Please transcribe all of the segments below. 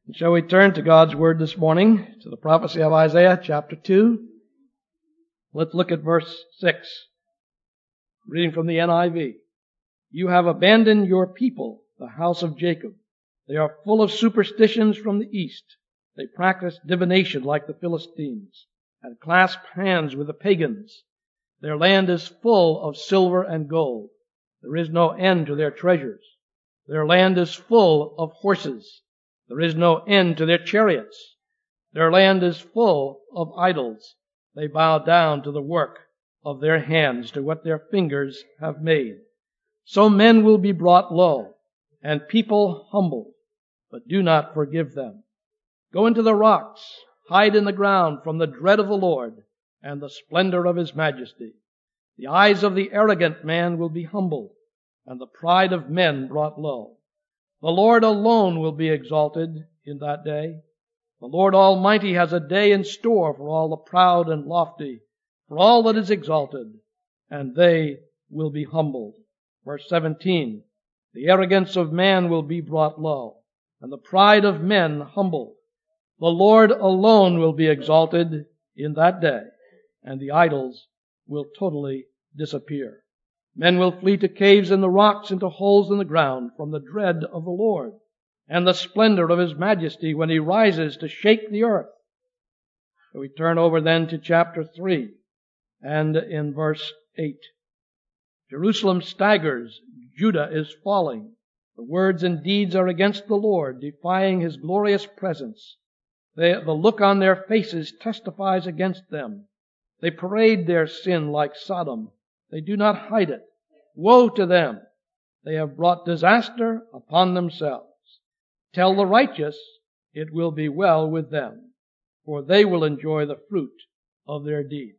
Shall we turn to God's Word this morning, to the prophecy of Isaiah chapter 2? Let's look at verse 6. Reading from the NIV. You have abandoned your people, the house of Jacob. They are full of superstitions from the east. They practice divination like the Philistines, and clasp hands with the pagans. Their land is full of silver and gold. There is no end to their treasures. Their land is full of horses. There is no end to their chariots. Their land is full of idols. They bow down to the work of their hands, to what their fingers have made. So men will be brought low, and people humbled, but do not forgive them. Go into the rocks, hide in the ground from the dread of the Lord and the splendor of His majesty. The eyes of the arrogant man will be humbled, and the pride of men brought low. The Lord alone will be exalted in that day. The Lord Almighty has a day in store for all the proud and lofty, for all that is exalted, and they will be humbled. Verse 17, the arrogance of man will be brought low, and the pride of men humbled. The Lord alone will be exalted in that day, and the idols will totally disappear. Men will flee to caves in the rocks, into holes in the ground, from the dread of the Lord and the splendor of His majesty when He rises to shake the earth. So we turn over then to chapter 3 and in verse 8. Jerusalem staggers, Judah is falling. The words and deeds are against the Lord, defying His glorious presence. The look on their faces testifies against them. They parade their sin like Sodom. They do not hide it. Woe to them! They have brought disaster upon themselves. Tell the righteous, it will be well with them, for they will enjoy the fruit of their deeds.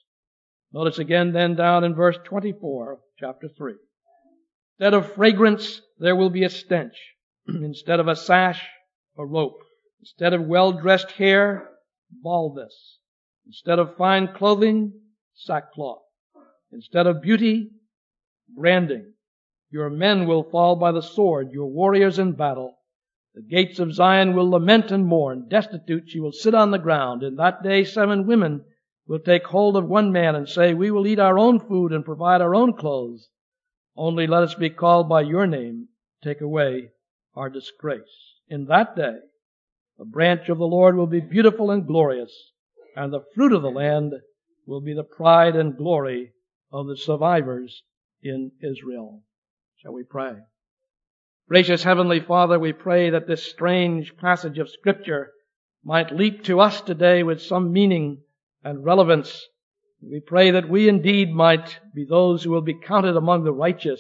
Notice again then down in verse 24 of chapter 3. Instead of fragrance, there will be a stench. Instead of a sash, a rope. Instead of well-dressed hair, baldness. Instead of fine clothing, sackcloth. Instead of beauty, branding. Your men will fall by the sword, your warriors in battle. The gates of Zion will lament and mourn. Destitute, she will sit on the ground. In that day 7 women will take hold of one man and say, we will eat our own food and provide our own clothes. Only let us be called by your name. Take away our disgrace. In that day, the branch of the Lord will be beautiful and glorious, and the fruit of the land will be the pride and glory of the survivors in Israel. Shall we pray? Gracious Heavenly Father, we pray that this strange passage of Scripture might leap to us today with some meaning and relevance. We pray that we indeed might be those who will be counted among the righteous,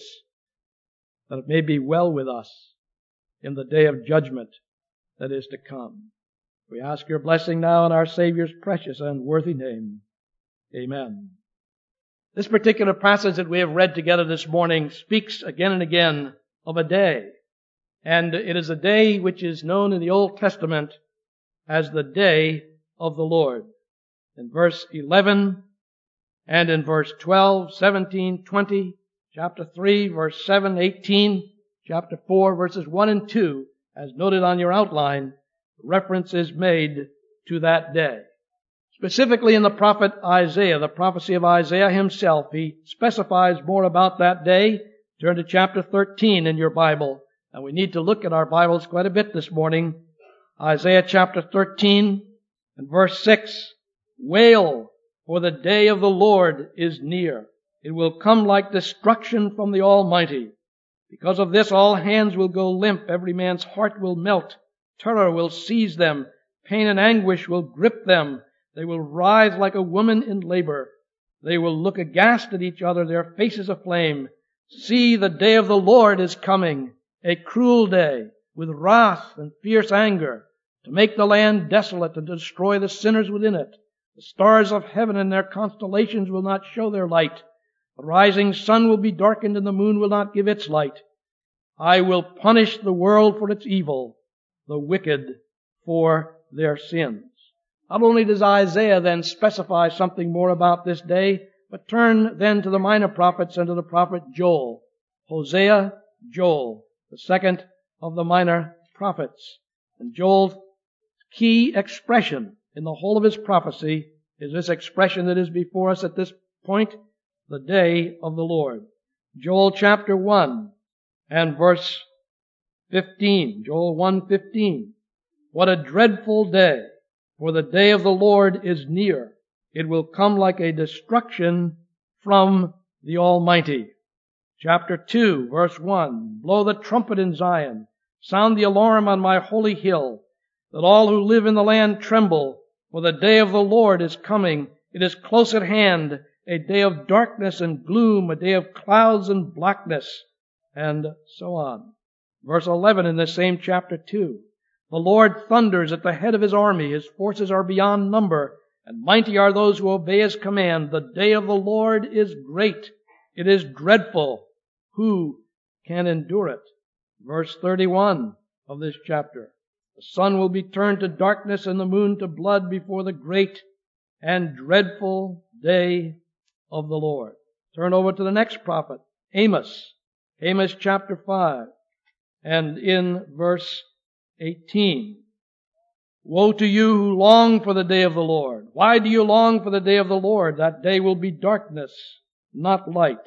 that it may be well with us in the day of judgment that is to come. We ask your blessing now in our Savior's precious and worthy name. Amen. This particular passage that we have read together this morning speaks again and again of a day. And it is a day which is known in the Old Testament as the day of the Lord. In verse 11 and in verse 12, 17, 20, chapter 3, verse 7, 18, chapter 4, verses 1 and 2, as noted on your outline, reference is made to that day. Specifically in the prophet Isaiah, the prophecy of Isaiah himself, he specifies more about that day. Turn to chapter 13 in your Bible. And we need to look at our Bibles quite a bit this morning. Isaiah chapter 13 and verse 6. Wail, for the day of the Lord is near. It will come like destruction from the Almighty. Because of this, all hands will go limp. Every man's heart will melt. Terror will seize them. Pain and anguish will grip them. They will writhe like a woman in labor. They will look aghast at each other, their faces aflame. See, the day of the Lord is coming, a cruel day, with wrath and fierce anger, to make the land desolate and to destroy the sinners within it. The stars of heaven and their constellations will not show their light. The rising sun will be darkened and the moon will not give its light. I will punish the world for its evil, the wicked for their sins. Not only does Isaiah then specify something more about this day, but turn then to the minor prophets and to the prophet Joel. Hosea, Joel, the second of the minor prophets. And Joel key expression in the whole of his prophecy is this expression that is before us at this point, the day of the Lord. Joel chapter 1 and verse 15. Joel 1:15. What a dreadful day, for the day of the Lord is near. It will come like a destruction from the Almighty. Chapter 2, verse 1. Blow the trumpet in Zion. Sound the alarm on my holy hill, that all who live in the land tremble, for the day of the Lord is coming. It is close at hand, a day of darkness and gloom, a day of clouds and blackness, and so on. Verse 11 in this same chapter 2. The Lord thunders at the head of His army. His forces are beyond number, and mighty are those who obey His command. The day of the Lord is great. It is dreadful. Who can endure it? Verse 31 of this chapter. The sun will be turned to darkness and the moon to blood before the great and dreadful day of the Lord. Turn over to the next prophet, Amos. Amos chapter 5 and in verse 18. Woe to you who long for the day of the Lord. Why do you long for the day of the Lord? That day will be darkness, not light.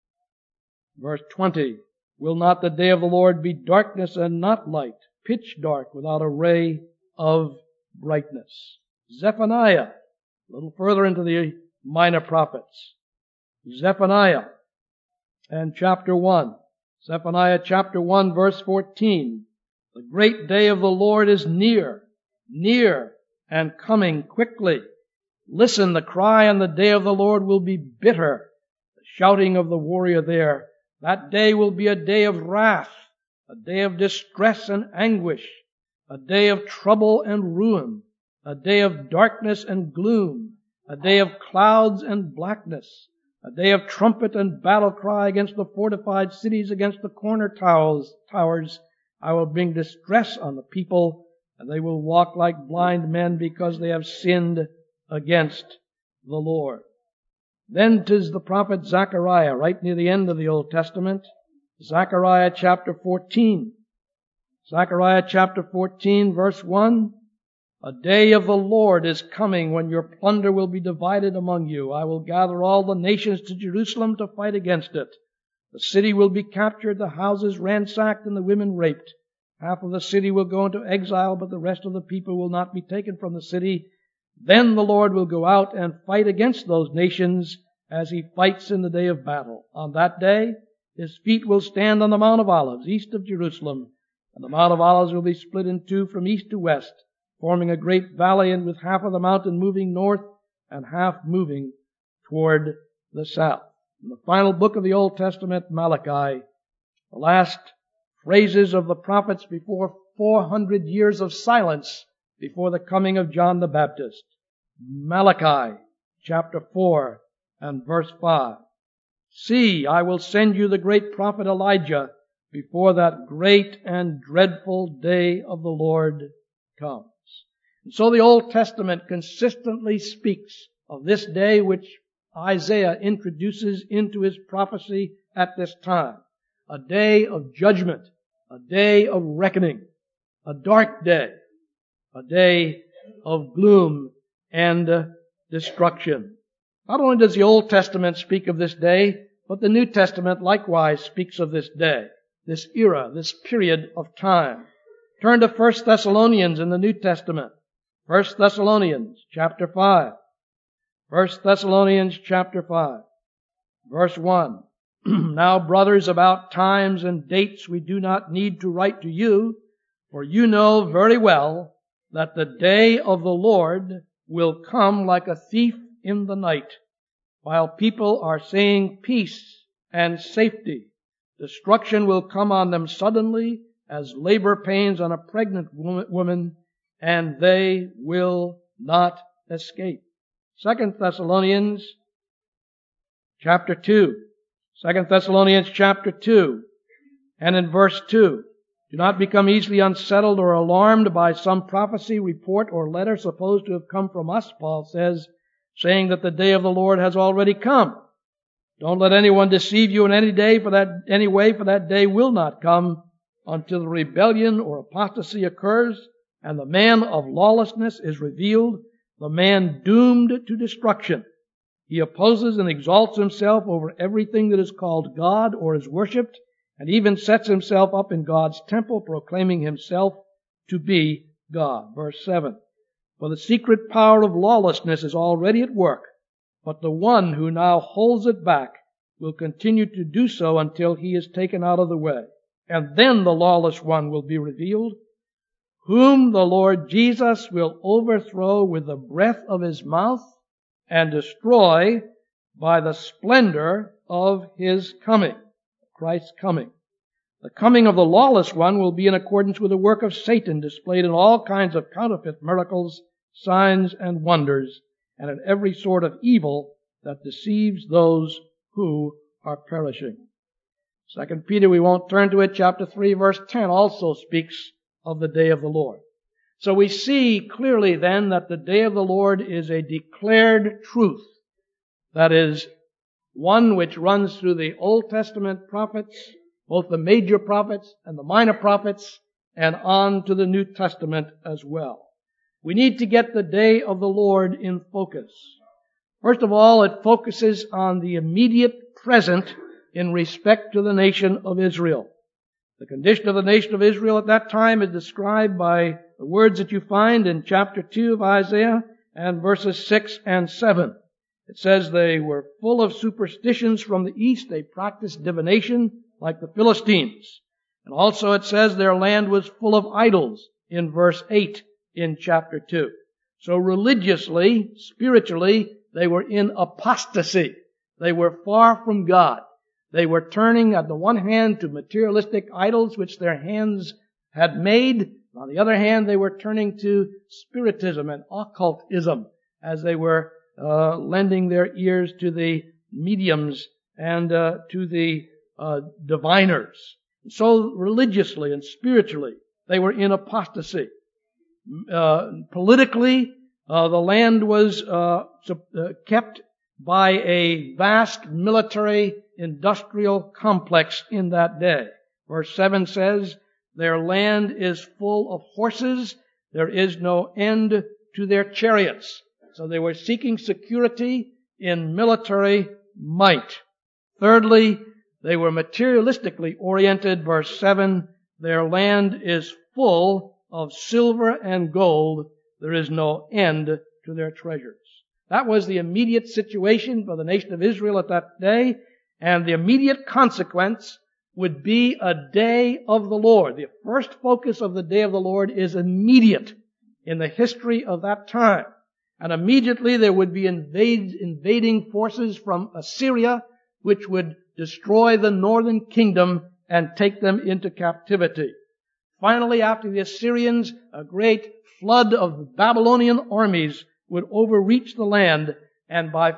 Verse 20. Will not the day of the Lord be darkness and not light, pitch dark without a ray of brightness? Zephaniah, a little further into the minor prophets. Zephaniah and chapter 1. Zephaniah chapter 1 verse 14. The great day of the Lord is near, near and coming quickly. Listen, the cry on the day of the Lord will be bitter. The shouting of the warrior there. That day will be a day of wrath, a day of distress and anguish, a day of trouble and ruin, a day of darkness and gloom, a day of clouds and blackness, a day of trumpet and battle cry against the fortified cities, against the corner towers. I will bring distress on the people, and they will walk like blind men because they have sinned against the Lord. Then 'tis the prophet Zechariah, right near the end of the Old Testament. Zechariah chapter 14. Zechariah chapter 14 verse 1. A day of the Lord is coming when your plunder will be divided among you. I will gather all the nations to Jerusalem to fight against it. The city will be captured, the houses ransacked, and the women raped. Half of the city will go into exile, but the rest of the people will not be taken from the city. Then the Lord will go out and fight against those nations as He fights in the day of battle. On that day, His feet will stand on the Mount of Olives, east of Jerusalem, and the Mount of Olives will be split in two from east to west, forming a great valley, and with half of the mountain moving north and half moving toward the south. In the final book of the Old Testament, Malachi, the last phrases of the prophets before 400 years of silence before the coming of John the Baptist. Malachi chapter 4 and verse 5. See, I will send you the great prophet Elijah before that great and dreadful day of the Lord comes. And so the Old Testament consistently speaks of this day which Isaiah introduces into his prophecy at this time. A day of judgment, a day of reckoning, a dark day, a day of gloom and destruction. Not only does the Old Testament speak of this day, but the New Testament likewise speaks of this day, this era, this period of time. Turn to 1 Thessalonians in the New Testament. 1 Thessalonians chapter 5. 1 Thessalonians chapter 5, verse 1. Now, brothers, about times and dates we do not need to write to you, for you know very well that the day of the Lord will come like a thief in the night. While people are saying peace and safety, destruction will come on them suddenly as labor pains on a pregnant woman, and they will not escape. 2 Thessalonians chapter 2. 2 Thessalonians chapter 2 and in verse 2. Do not become easily unsettled or alarmed by some prophecy, report, or letter supposed to have come from us, Paul says, saying that the day of the Lord has already come. Don't let anyone deceive you in any way, for that day will not come until the rebellion or apostasy occurs, and the man of lawlessness is revealed, the man doomed to destruction. He opposes and exalts himself over everything that is called God or is worshipped, and even sets himself up in God's temple, proclaiming himself to be God. Verse 7. For the secret power of lawlessness is already at work, but the one who now holds it back will continue to do so until he is taken out of the way. And then the lawless one will be revealed, whom the Lord Jesus will overthrow with the breath of his mouth and destroy by the splendor of his coming, Christ's coming. The coming of the lawless one will be in accordance with the work of Satan displayed in all kinds of counterfeit miracles, signs, and wonders, and in every sort of evil that deceives those who are perishing. 2 Peter, we won't turn to it, chapter 3, verse 10 also speaks of the day of the Lord. So we see clearly then that the day of the Lord is a declared truth. That is, one which runs through the Old Testament prophets, both the major prophets and the minor prophets, and on to the New Testament as well. We need to get the day of the Lord in focus. First of all, it focuses on the immediate present in respect to the nation of Israel. The condition of the nation of Israel at that time is described by the words that you find in chapter 2 of Isaiah and verses 6 and 7. It says they were full of superstitions from the east. They practiced divination like the Philistines. And also it says their land was full of idols in verse 8 in chapter 2. So religiously, spiritually, they were in apostasy. They were far from God. They were turning, on the one hand, to materialistic idols which their hands had made. On the other hand, they were turning to spiritism and occultism as they were lending their ears to the mediums and to the diviners. So religiously and spiritually, they were in apostasy. Politically, the land was kept by a vast military industrial complex in that day. Verse 7 says, their land is full of horses. There is no end to their chariots. So they were seeking security in military might. Thirdly, they were materialistically oriented. Verse 7, their land is full of silver and gold. There is no end to their treasures. That was the immediate situation for the nation of Israel at that day, and the immediate consequence would be a day of the Lord. The first focus of the day of the Lord is immediate in the history of that time. And immediately there would be invading forces from Assyria, which would destroy the northern kingdom and take them into captivity. Finally, after the Assyrians, a great flood of Babylonian armies would overreach the land, and by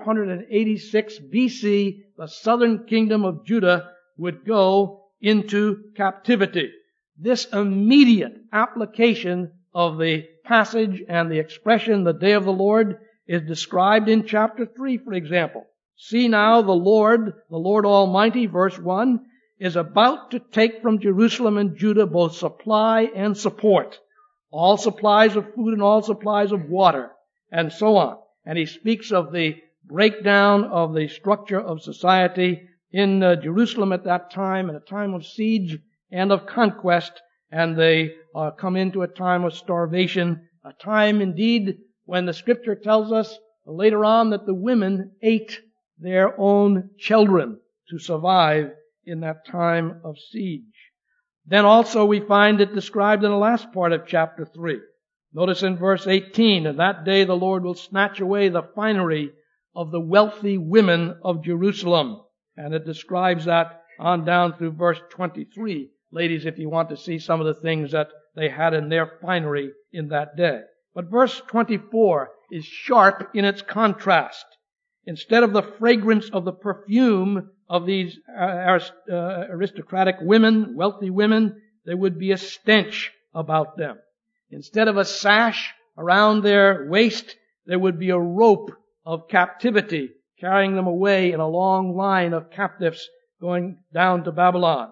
586 BC, the southern kingdom of Judah would go into captivity. This immediate application of the passage and the expression, the day of the Lord, is described in chapter 3, for example. See now the Lord Almighty, verse 1, is about to take from Jerusalem and Judah both supply and support, all supplies of food and all supplies of water, and so on. And he speaks of the breakdown of the structure of society in Jerusalem at that time, in a time of siege and of conquest, and they come into a time of starvation, a time indeed when the Scripture tells us later on that the women ate their own children to survive in that time of siege. Then also we find it described in the last part of chapter 3. Notice in verse 18, and that day the Lord will snatch away the finery of the wealthy women of Jerusalem. And it describes that on down through verse 23. Ladies, if you want to see some of the things that they had in their finery in that day. But verse 24 is sharp in its contrast. Instead of the fragrance of the perfume of these aristocratic women, wealthy women, there would be a stench about them. Instead of a sash around their waist, there would be a rope of captivity carrying them away in a long line of captives going down to Babylon.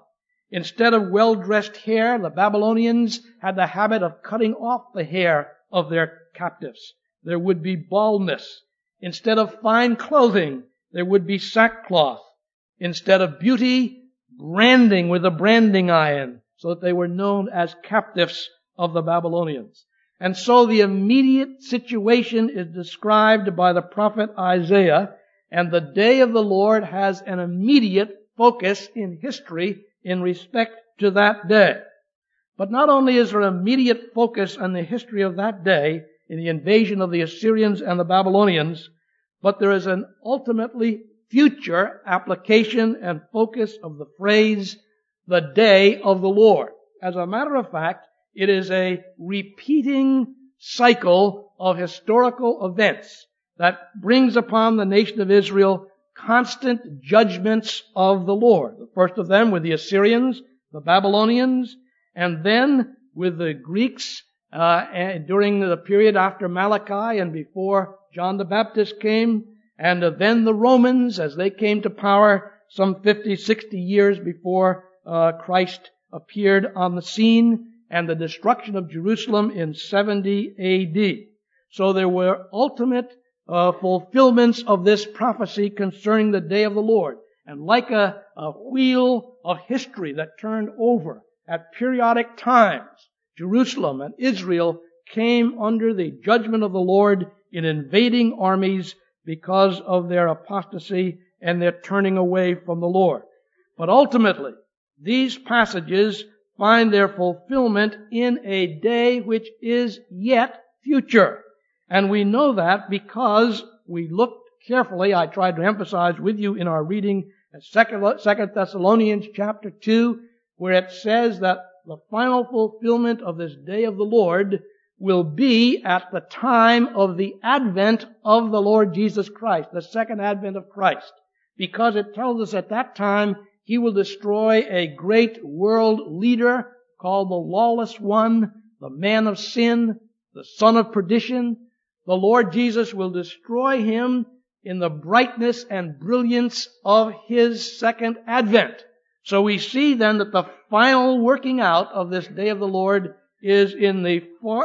Instead of well-dressed hair, the Babylonians had the habit of cutting off the hair of their captives. There would be baldness. Instead of fine clothing, there would be sackcloth. Instead of beauty, branding with a branding iron, so that they were known as captives of the Babylonians. And so the immediate situation is described by the prophet Isaiah, and the day of the Lord has an immediate focus in history in respect to that day. But not only is there immediate focus on the history of that day in the invasion of the Assyrians and the Babylonians, but there is an ultimately future application and focus of the phrase, the day of the Lord. As a matter of fact, it is a repeating cycle of historical events that brings upon the nation of Israel constant judgments of the Lord. The first of them with the Assyrians, the Babylonians, and then with the Greeks during the period after Malachi and before John the Baptist came, and then the Romans as they came to power some 50, 60 years before Christ appeared on the scene, and the destruction of Jerusalem in 70 A.D. So there were ultimate fulfillments of this prophecy concerning the day of the Lord. And like a wheel of history that turned over at periodic times, Jerusalem and Israel came under the judgment of the Lord in invading armies because of their apostasy and their turning away from the Lord. But ultimately, these passages find their fulfillment in a day which is yet future. And we know that because we looked carefully, I tried to emphasize with you in our reading at 2 Thessalonians chapter 2, where it says that the final fulfillment of this day of the Lord will be at the time of the advent of the Lord Jesus Christ, the second advent of Christ. Because it tells us at that time He will destroy a great world leader called the lawless one, the man of sin, the son of perdition. The Lord Jesus will destroy him in the brightness and brilliance of His second advent. So we see then that the final working out of this day of the Lord is in the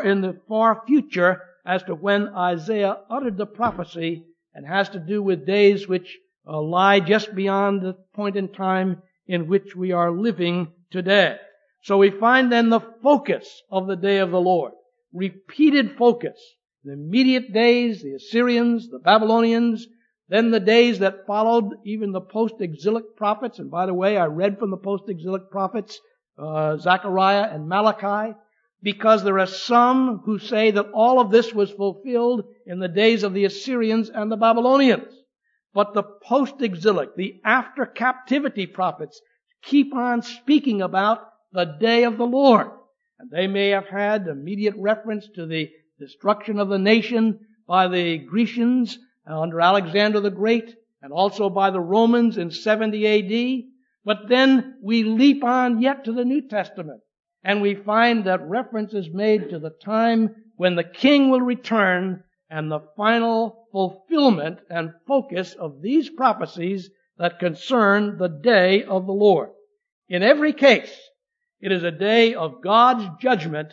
far future as to when Isaiah uttered the prophecy, and has to do with days which lie just beyond the point in time in which we are living today. So we find then the focus of the day of the Lord. Repeated focus. The immediate days, the Assyrians, the Babylonians, then the days that followed, even the post-exilic prophets. And by the way, I read from the post-exilic prophets, Zechariah and Malachi, because there are some who say that all of this was fulfilled in the days of the Assyrians and the Babylonians. But the post-exilic, the after-captivity prophets keep on speaking about the day of the Lord. And they may have had immediate reference to the destruction of the nation by the Grecians under Alexander the Great, and also by the Romans in 70 A.D. But then we leap on yet to the New Testament, and we find that reference is made to the time when the King will return, and the final fulfillment and focus of these prophecies that concern the day of the Lord. In every case, it is a day of God's judgment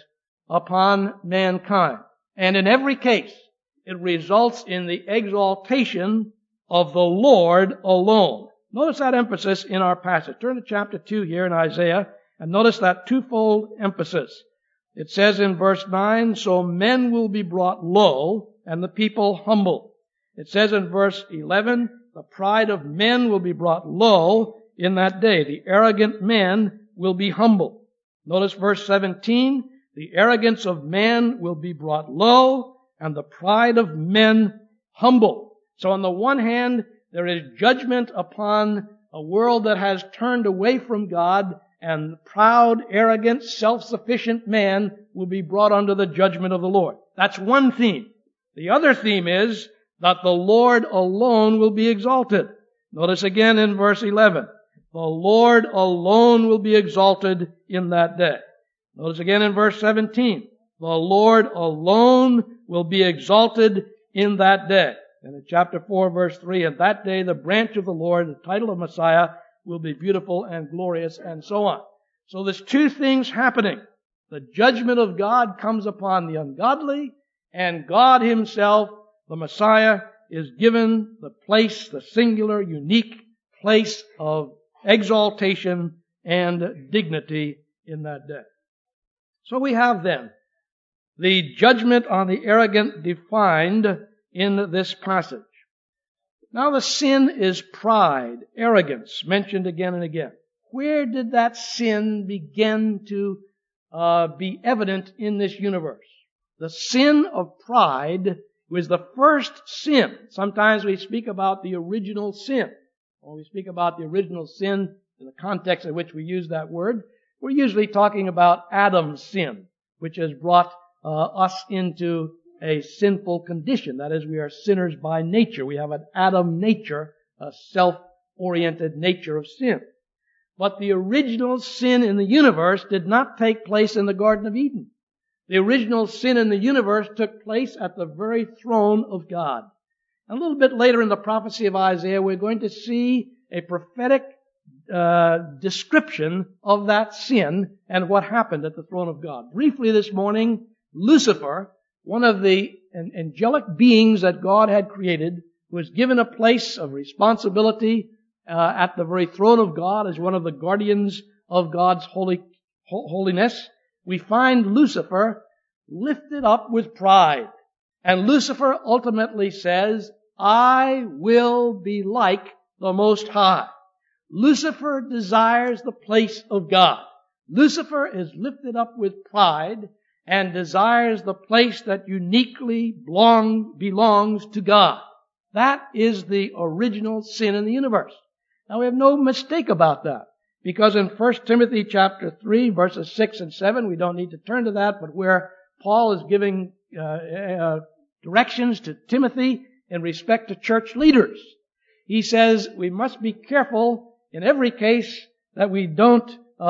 upon mankind. And in every case, it results in the exaltation of the Lord alone. Notice that emphasis in our passage. Turn to chapter 2 here in Isaiah, and notice that twofold emphasis. It says in verse 9, so men will be brought low, and the people humble. It says in verse 11, the pride of men will be brought low in that day. The arrogant man will be humbled. Notice verse 17, the arrogance of man will be brought low, and the pride of men humbled. So on the one hand, there is judgment upon a world that has turned away from God, and proud, arrogant, self-sufficient man will be brought under the judgment of the Lord. That's one theme. The other theme is that the Lord alone will be exalted. Notice again in verse 11, the Lord alone will be exalted in that day. Notice again in verse 17, the Lord alone will be exalted in that day. And in chapter 4, verse 3, at that day the branch of the Lord, the title of Messiah, will be beautiful and glorious, and so on. So there's two things happening. The judgment of God comes upon the ungodly, and God Himself, the Messiah, is given the place, the singular, unique place of exaltation and dignity in that day. So we have then the judgment on the arrogant defined in this passage. Now the sin is pride, arrogance, mentioned again and again. Where did that sin begin to be evident in this universe? The sin of pride was the first sin. Sometimes we speak about the original sin. When we speak about the original sin in the context in which we use that word, we're usually talking about Adam's sin, which has brought us into a sinful condition. That is, we are sinners by nature. We have an Adam nature, a self-oriented nature of sin. But the original sin in the universe did not take place in the Garden of Eden. The original sin in the universe took place at the very throne of God. And a little bit later in the prophecy of Isaiah, we're going to see a prophetic description of that sin and what happened at the throne of God. Briefly this morning, Lucifer, one of the angelic beings that God had created, was given a place of responsibility at the very throne of God as one of the guardians of God's holiness. We find Lucifer lifted up with pride. And Lucifer ultimately says, I will be like the Most High. Lucifer desires the place of God. Lucifer is lifted up with pride and desires the place that uniquely belongs to God. That is the original sin in the universe. Now we have no mistake about that, because in 1 Timothy chapter 3, verses 6 and 7, we don't need to turn to that, but where Paul is giving directions to Timothy in respect to church leaders. He says we must be careful in every case that we don't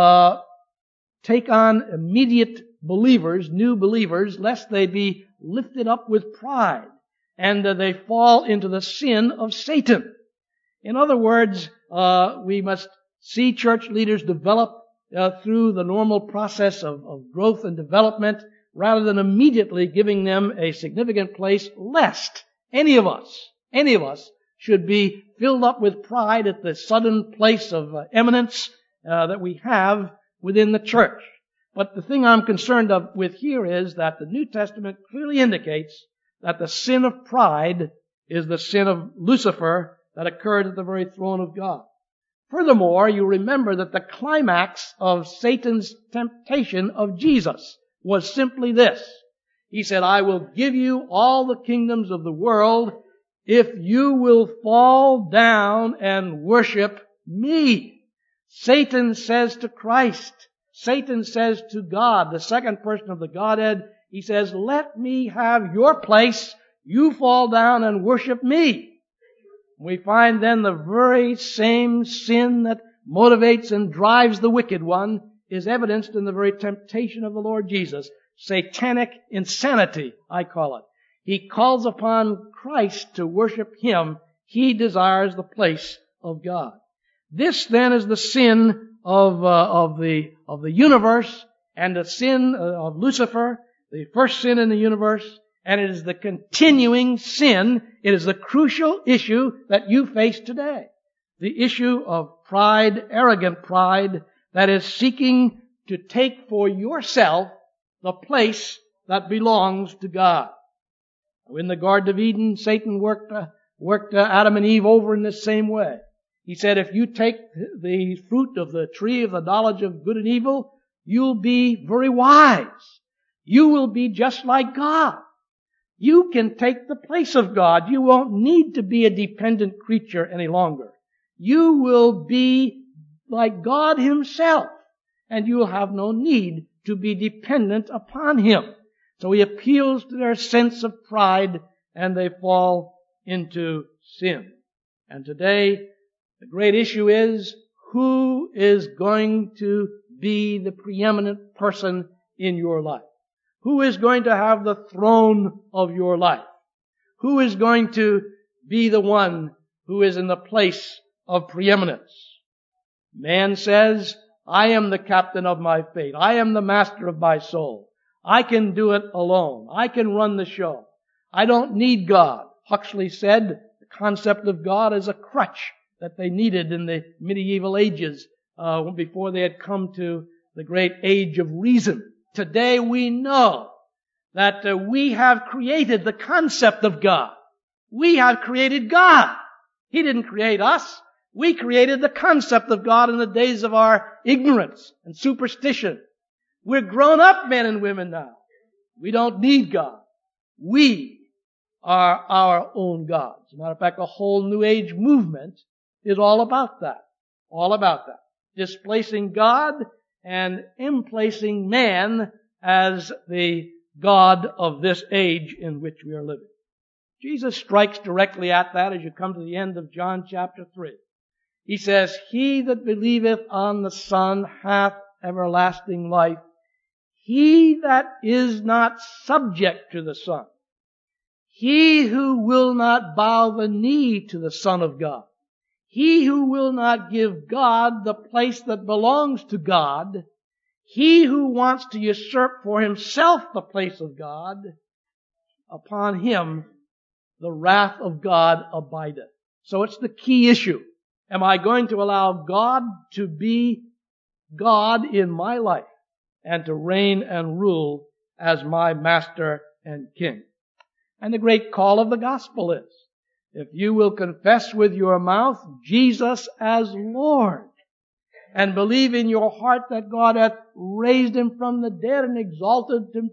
take on immediate believers, new believers, lest they be lifted up with pride and they fall into the sin of Satan. In other words, we must see church leaders develop through the normal process of growth and development rather than immediately giving them a significant place, lest any of us should be filled up with pride at the sudden place of eminence that we have within the church. But the thing I'm concerned with here is that the New Testament clearly indicates that the sin of pride is the sin of Lucifer that occurred at the very throne of God. Furthermore, you remember that the climax of Satan's temptation of Jesus was simply this. He said, I will give you all the kingdoms of the world if you will fall down and worship me. Satan says to Christ, Satan says to God, the second person of the Godhead, he says, let me have your place. You fall down and worship me. We find then the very same sin that motivates and drives the wicked one is evidenced in the very temptation of the Lord Jesus. Satanic insanity, I call it. He calls upon Christ to worship Him. He desires the place of God. This then is the sin of the universe and the sin of Lucifer, the first sin in the universe, and it is the continuing sin. It is the crucial issue that you face today. The issue of pride, arrogant pride, that is seeking to take for yourself the place that belongs to God. In the Garden of Eden, Satan worked Adam and Eve over in the same way. He said, if you take the fruit of the tree of the knowledge of good and evil, you'll be very wise. You will be just like God. You can take the place of God. You won't need to be a dependent creature any longer. You will be like God Himself, and you will have no need to be dependent upon Him. So He appeals to their sense of pride, and they fall into sin. And today, the great issue is, who is going to be the preeminent person in your life? Who is going to have the throne of your life? Who is going to be the one who is in the place of preeminence? Man says, I am the captain of my fate. I am the master of my soul. I can do it alone. I can run the show. I don't need God. Huxley said the concept of God is a crutch that they needed in the medieval ages before they had come to the great age of reason. Today we know that we have created the concept of God. We have created God. He didn't create us. We created the concept of God in the days of our ignorance and superstition. We're grown-up men and women now. We don't need God. We are our own gods. As a matter of fact, the whole New Age movement is all about that. All about that. Displacing God and emplacing man as the God of this age in which we are living. Jesus strikes directly at that as you come to the end of John chapter 3. He says, He that believeth on the Son hath everlasting life. He that is not subject to the Son. He who will not bow the knee to the Son of God. He who will not give God the place that belongs to God. He who wants to usurp for himself the place of God. Upon him the wrath of God abideth. So it's the key issue. Am I going to allow God to be God in my life and to reign and rule as my master and king? And the great call of the gospel is, if you will confess with your mouth Jesus as Lord and believe in your heart that God hath raised him from the dead and exalted him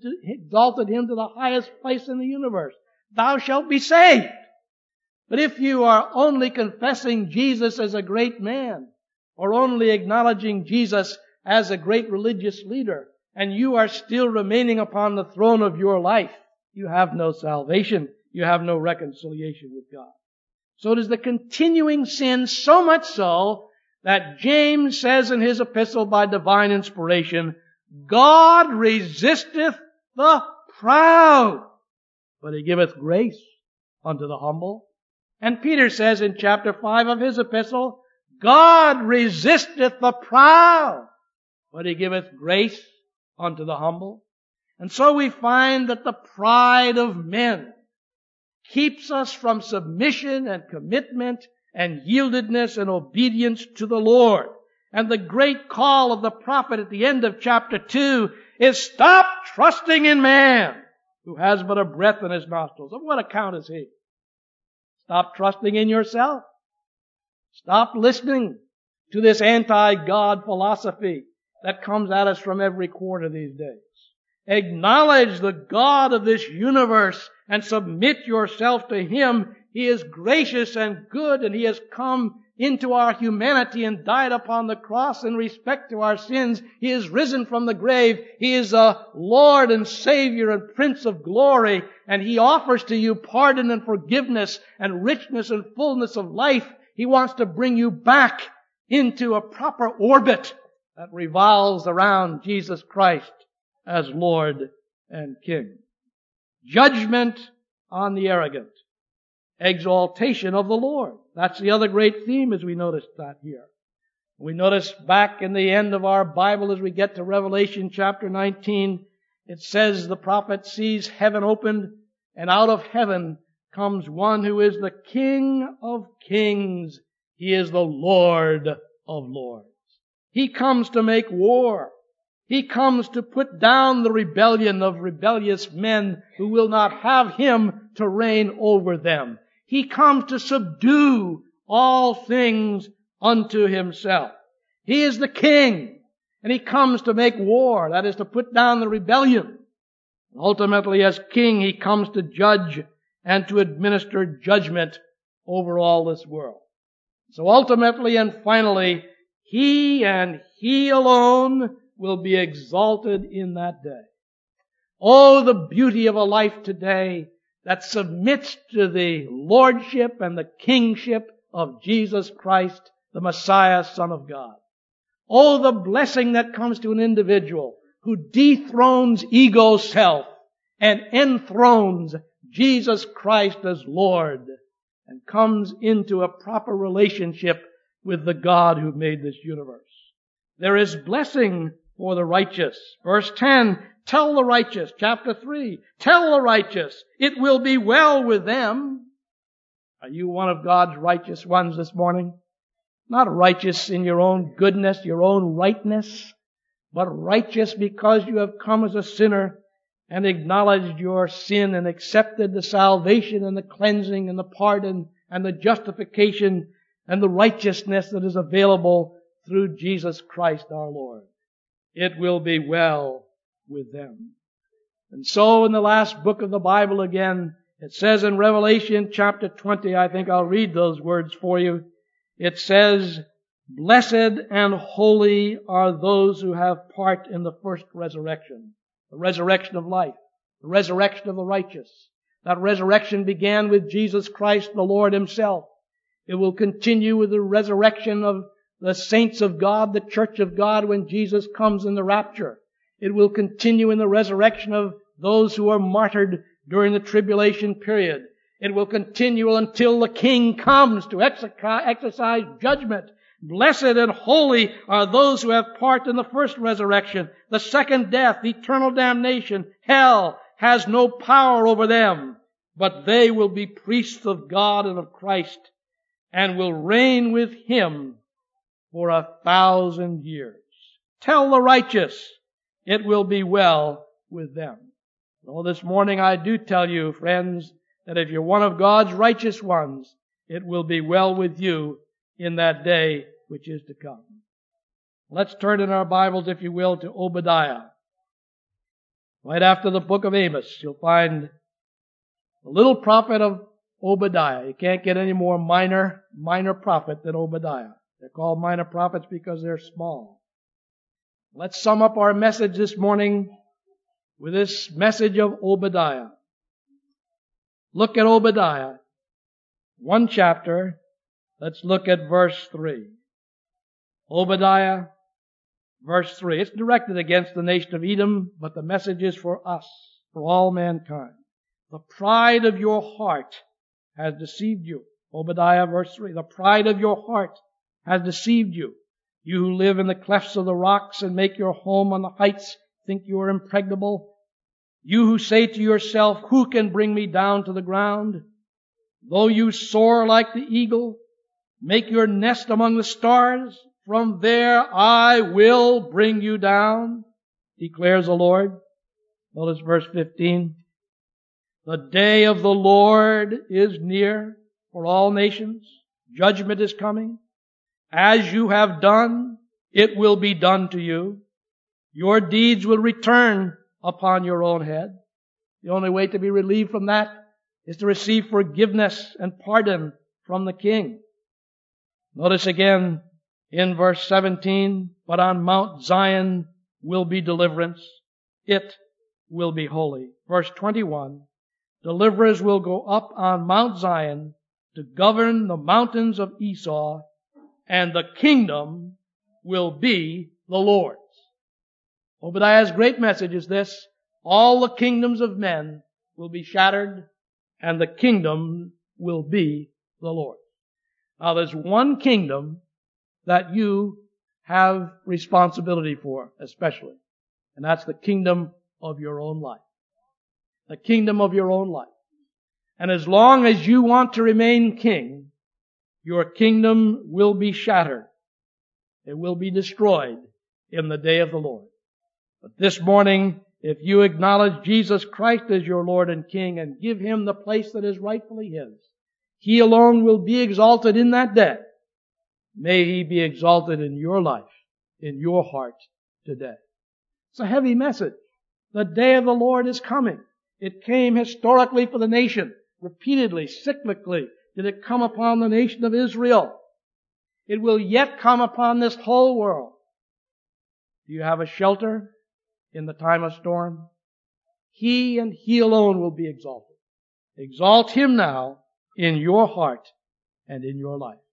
to the highest place in the universe, thou shalt be saved. But if you are only confessing Jesus as a great man, or only acknowledging Jesus as a great religious leader, and you are still remaining upon the throne of your life, you have no salvation. You have no reconciliation with God. So it is the continuing sin, so much so that James says in his epistle by divine inspiration, God resisteth the proud, but he giveth grace unto the humble. And Peter says in chapter 5 of his epistle, God resisteth the proud, but he giveth grace unto the humble. And so we find that the pride of men keeps us from submission and commitment and yieldedness and obedience to the Lord. And the great call of the prophet at the end of chapter 2 is stop trusting in man who has but a breath in his nostrils. Of what account is he? Stop trusting in yourself. Stop listening to this anti-God philosophy that comes at us from every quarter these days. Acknowledge the God of this universe and submit yourself to Him. He is gracious and good, and He has come into our humanity and died upon the cross in respect to our sins. He is risen from the grave. He is a Lord and Savior and Prince of glory, and He offers to you pardon and forgiveness and richness and fullness of life. He wants to bring you back into a proper orbit that revolves around Jesus Christ as Lord and King. Judgment on the arrogant. Exaltation of the Lord. That's the other great theme as we noticed that here. We notice back in the end of our Bible as we get to Revelation chapter 19, it says the prophet sees heaven opened, and out of heaven comes one who is the King of kings. He is the Lord of lords. He comes to make war. He comes to put down the rebellion of rebellious men who will not have Him to reign over them. He comes to subdue all things unto Himself. He is the King, and He comes to make war, that is, to put down the rebellion. Ultimately, as King, He comes to judge and to administer judgment over all this world. So ultimately and finally, He and He alone will be exalted in that day. Oh, the beauty of a life today that submits to the lordship and the kingship of Jesus Christ, the Messiah, Son of God. Oh, the blessing that comes to an individual who dethrones ego self and enthrones Jesus Christ as Lord and comes into a proper relationship with the God who made this universe. There is blessing for the righteous. Verse 10, tell the righteous. Chapter 3, tell the righteous, it will be well with them. Are you one of God's righteous ones this morning? Not righteous in your own goodness, your own rightness, but righteous because you have come as a sinner and acknowledged your sin and accepted the salvation and the cleansing and the pardon and the justification and the righteousness that is available through Jesus Christ our Lord. It will be well with them. And so in the last book of the Bible again, it says in Revelation chapter 20, I think I'll read those words for you. It says, blessed and holy are those who have part in the first resurrection. The resurrection of life. The resurrection of the righteous. That resurrection began with Jesus Christ the Lord Himself. It will continue with the resurrection of the saints of God, the church of God, when Jesus comes in the rapture. It will continue in the resurrection of those who are martyred during the tribulation period. It will continue until the King comes to exercise judgment. Blessed and holy are those who have part in the first resurrection. The second death, eternal damnation, hell has no power over them, but they will be priests of God and of Christ and will reign with Him for 1,000 years. Tell the righteous, it will be well with them. So this morning I do tell you, friends, that if you're one of God's righteous ones, it will be well with you in that day which is to come. Let's turn in our Bibles, if you will, to Obadiah. Right after the book of Amos, you'll find the little prophet of Obadiah. You can't get any more minor prophet than Obadiah. They're called minor prophets because they're small. Let's sum up our message this morning with this message of Obadiah. Look at Obadiah. One chapter. Let's look at verse 3. Obadiah, verse 3. It's directed against the nation of Edom, but the message is for us, for all mankind. The pride of your heart has deceived you. Obadiah, verse 3. The pride of your heart has deceived you. You who live in the clefts of the rocks and make your home on the heights, think you are impregnable. You who say to yourself, who can bring me down to the ground? Though you soar like the eagle, make your nest among the stars, from there I will bring you down, declares the Lord. Notice verse 15. The day of the Lord is near for all nations. Judgment is coming. As you have done, it will be done to you. Your deeds will return upon your own head. The only way to be relieved from that is to receive forgiveness and pardon from the King. Notice again in verse 17, but on Mount Zion will be deliverance. It will be holy. Verse 21, deliverers will go up on Mount Zion to govern the mountains of Esau, and the kingdom will be the Lord's. Obadiah's great message is this: all the kingdoms of men will be shattered, and the kingdom will be the Lord's. Now there's one kingdom that you have responsibility for, especially, and that's the kingdom of your own life. The kingdom of your own life. And as long as you want to remain king, your kingdom will be shattered. It will be destroyed in the day of the Lord. But this morning, if you acknowledge Jesus Christ as your Lord and King and give Him the place that is rightfully His, He alone will be exalted in that day. May He be exalted in your life, in your heart today. It's a heavy message. The day of the Lord is coming. It came historically for the nation. Repeatedly, cyclically, did it come upon the nation of Israel. It will yet come upon this whole world. Do you have a shelter in the time of storm? He and He alone will be exalted. Exalt Him now in your heart and in your life.